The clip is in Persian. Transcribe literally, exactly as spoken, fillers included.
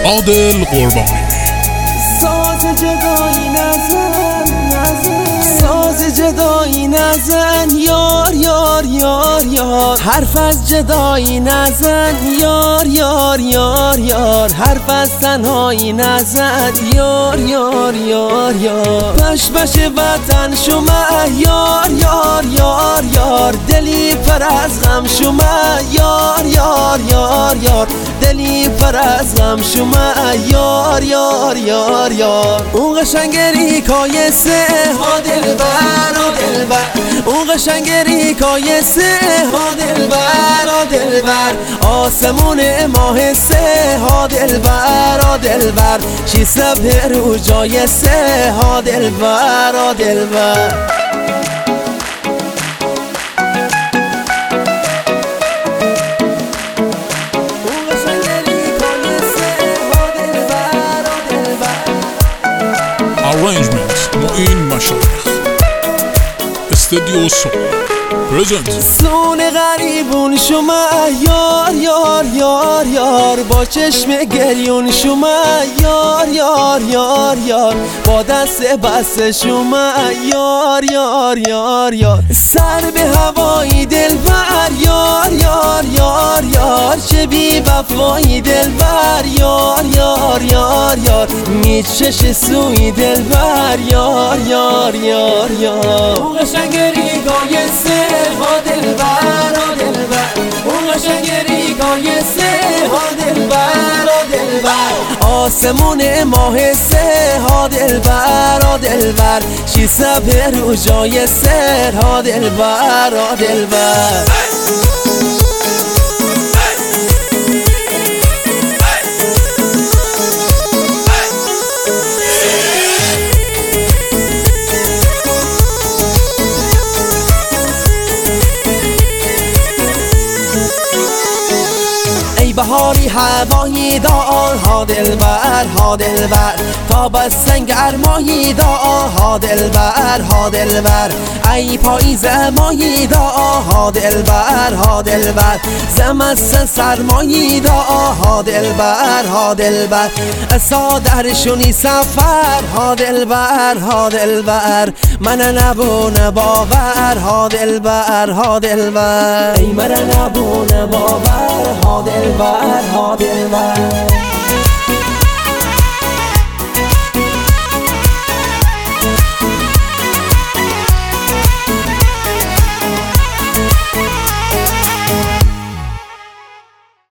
عادل قربانی. ساز جدایی نزن نزن ساز جدایی نزن یار یار یار یار حرف از جدایی نزن یار یار یار یار حرف از تنهایی نزن یار یار یار یار بش بش وطن شما یار یار یار یار دلی پر از غم شما یار یار یار یار دلی پر از غم شما یار یار یار یار اون قشنگری کایسه ها دلبر ها دلبر اون قشنگری کایسه ها دلبر ها دلبر آسمون ماه سه ها دلبر ها دلبر شی صبح رو جای سه ها دلبر ها دلبر Arrangement معین مشایخ. استودیو سون پرزنت. سون غریبون شما یار یار یار یار با چشم گریون شما یار یار یار یار با دست بست شما یار یار یار یار سر به هوایی دلبر یار یار یار یار چه بی وفایی دلبر یار یار یار یار میچش سوی دلبر یار یار یار یار اون قشنگری گایسه ها دلبر ها دلبر اون قشنگری گایسه ها دلبر ها دلبر آسمون ماه سه ها دلبر ها دلبر شی صبح رو جای سر ها دلبر ها دلبر بهاری هوایی دار ها دلبر ها دلبر تا با سنگر ماهی دا ها دلبر ها دلبر ای پاییز ماهی دا ها دلبر ها دلبر زمستان سرمایی دا ها دلبر ها دلبر سادرشونی سفر ها دلبر ها دلبر من نبون باور ها دلبر ها دلبر ای من نبون باور ها دلبر ها دلبر